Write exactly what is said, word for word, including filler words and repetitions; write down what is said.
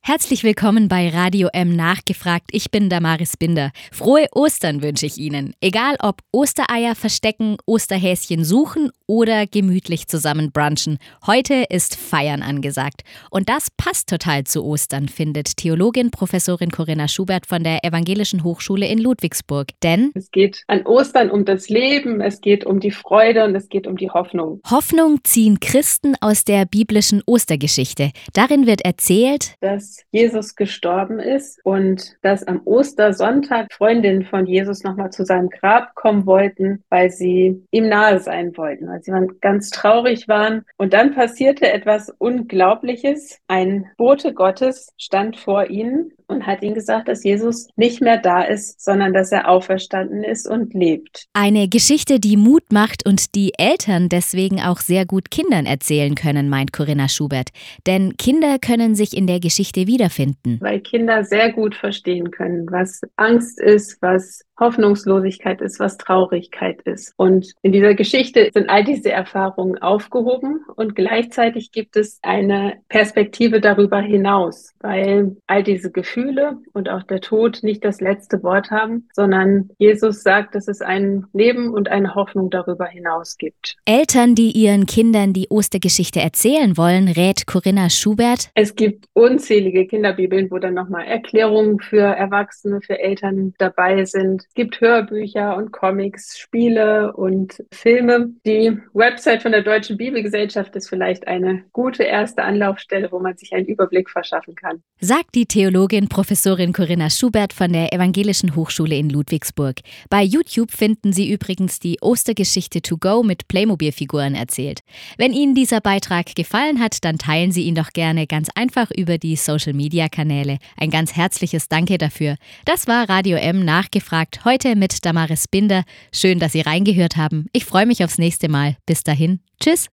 Herzlich willkommen bei Radio M nachgefragt. Ich bin Damaris Binder. Frohe Ostern wünsche ich Ihnen. Egal ob Ostereier verstecken, Osterhäschen suchen oder gemütlich zusammen brunchen. Heute ist Feiern angesagt. Und das passt total zu Ostern, findet Theologin Professorin Corinna Schubert von der Evangelischen Hochschule in Ludwigsburg. Denn es geht an Ostern um das Leben, es geht um die Freude und es geht um die Hoffnung. Hoffnung ziehen Christen aus der biblischen Ostergeschichte. Darin wird erzählt, dass Jesus gestorben ist und dass am Ostersonntag Freundinnen von Jesus nochmal zu seinem Grab kommen wollten, weil sie ihm nahe sein wollten, weil sie ganz traurig waren. Und dann passierte etwas Unglaubliches. Ein Bote Gottes stand vor ihnen und hat ihnen gesagt, dass Jesus nicht mehr da ist, sondern dass er auferstanden ist und lebt. Eine Geschichte, die Mut macht und die Eltern deswegen auch sehr gut Kindern erzählen können, meint Corinna Schubert. Denn Kinder können sich in der Geschichte wiederfinden. Weil Kinder sehr gut verstehen können, was Angst ist, was Hoffnungslosigkeit ist, was Traurigkeit ist. Und in dieser Geschichte sind all diese Erfahrungen aufgehoben und gleichzeitig gibt es eine Perspektive darüber hinaus, weil all diese Gefühle und auch der Tod nicht das letzte Wort haben, sondern Jesus sagt, dass es ein Leben und eine Hoffnung darüber hinaus gibt. Eltern, die ihren Kindern die Ostergeschichte erzählen wollen, rät Corinna Schubert: Es gibt unzählige Kinderbibeln, wo dann nochmal Erklärungen für Erwachsene, für Eltern dabei sind. Es gibt Hörbücher und Comics, Spiele und Filme. Die Website von der Deutschen Bibelgesellschaft ist vielleicht eine gute erste Anlaufstelle, wo man sich einen Überblick verschaffen kann. Sagt die Theologin Professorin Corinna Schubert von der Evangelischen Hochschule in Ludwigsburg. Bei YouTube finden Sie übrigens die Ostergeschichte to go mit Playmobil-Figuren erzählt. Wenn Ihnen dieser Beitrag gefallen hat, dann teilen Sie ihn doch gerne ganz einfach über die Social-Media-Kanäle. Ein ganz herzliches Danke dafür. Das war Radio M nachgefragt. Heute mit Damaris Binder. Schön, dass Sie reingehört haben. Ich freue mich aufs nächste Mal. Bis dahin. Tschüss.